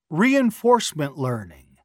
Reinforcement learning.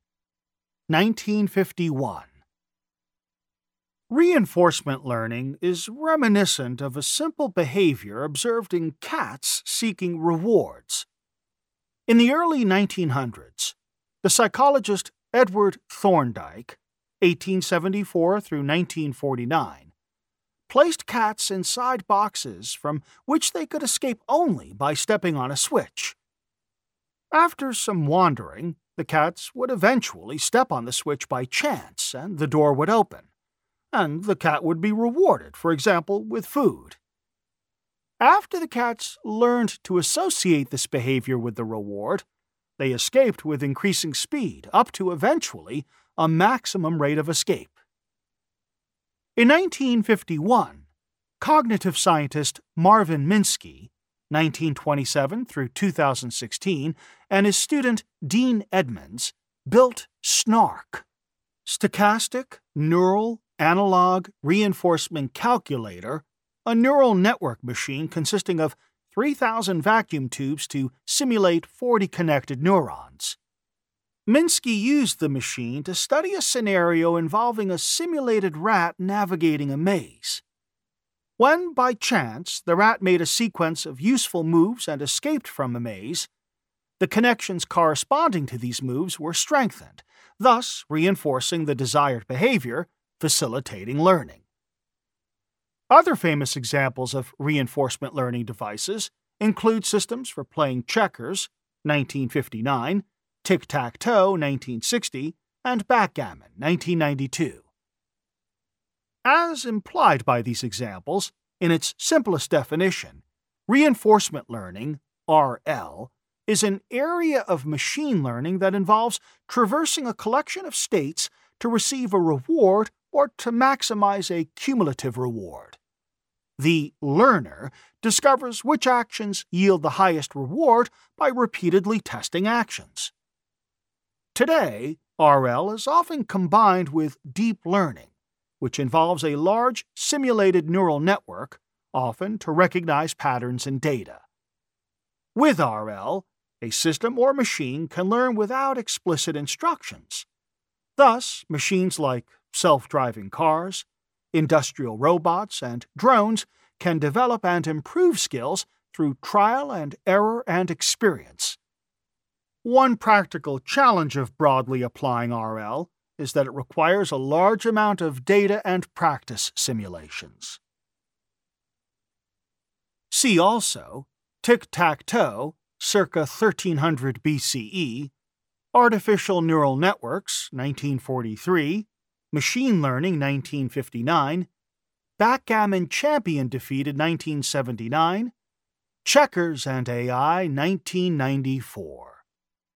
1951. Reinforcement learning is reminiscent of a simple behavior observed in cats seeking rewards. In the early 1900s, the psychologist Edward Thorndike, 1874 through 1949, placed cats inside boxes from which they could escape only by stepping on a switch. After some wandering, the cats would eventually step on the switch by chance and the door would open, and the cat would be rewarded, for example, with food. After the cats learned to associate this behavior with the reward, they escaped with increasing speed, up to eventually a maximum rate of escape. In 1951, cognitive scientist Marvin Minsky, 1927 through 2016, and his student Dean Edmonds built SNARC, Stochastic Neural Analog Reinforcement Calculator, a neural network machine consisting of 3,000 vacuum tubes to simulate 40 connected neurons. Minsky used the machine to study a scenario involving a simulated rat navigating a maze. When, by chance, the rat made a sequence of useful moves and escaped from a maze, the connections corresponding to these moves were strengthened, thus reinforcing the desired behavior, facilitating learning. Other famous examples of reinforcement learning devices include systems for playing checkers, 1959, tic-tac-toe, 1960, and backgammon, 1992. As implied by these examples, in its simplest definition, reinforcement learning, RL, is an area of machine learning that involves traversing a collection of states to receive a reward or to maximize a cumulative reward. The learner discovers which actions yield the highest reward by repeatedly testing actions. Today, RL is often combined with deep learning, which involves a large simulated neural network, often to recognize patterns in data. With RL, a system or machine can learn without explicit instructions. Thus, machines like self-driving cars, industrial robots, and drones can develop and improve skills through trial and error and experience. One practical challenge of broadly applying RL is that it requires a large amount of data and practice simulations. See also tic-tac-toe, circa 1300 BCE, artificial neural networks, 1943, machine learning, 1959, backgammon champion defeated, 1979, checkers and AI, 1994.